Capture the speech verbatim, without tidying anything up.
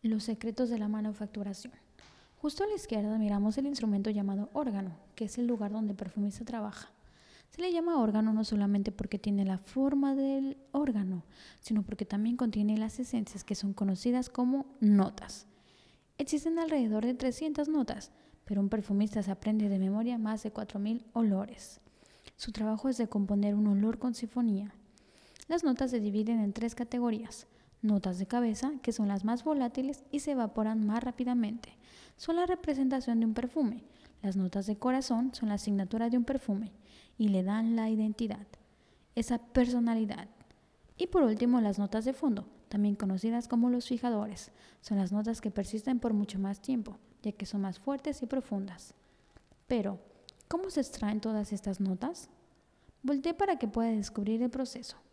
Los secretos de la manufacturación. Justo a la izquierda miramos el instrumento llamado órgano, que es el lugar donde el perfumista trabaja. Se le llama órgano no solamente porque tiene la forma del órgano, sino porque también contiene las esencias que son conocidas como notas. Existen alrededor de trescientas notas, pero un perfumista se aprende de memoria más de cuatro mil olores. Su trabajo es de componer un olor con sinfonía. Las notas se dividen en tres categorías. Notas de cabeza, que son las más volátiles y se evaporan más rápidamente. Son la representación de un perfume. Las notas de corazón son la asignatura de un perfume y le dan la identidad, esa personalidad. Y por último, las notas de fondo, también conocidas como los fijadores. Son las notas que persisten por mucho más tiempo, ya que son más fuertes y profundas. Pero, ¿cómo se extraen todas estas notas? Voltee para que pueda descubrir el proceso.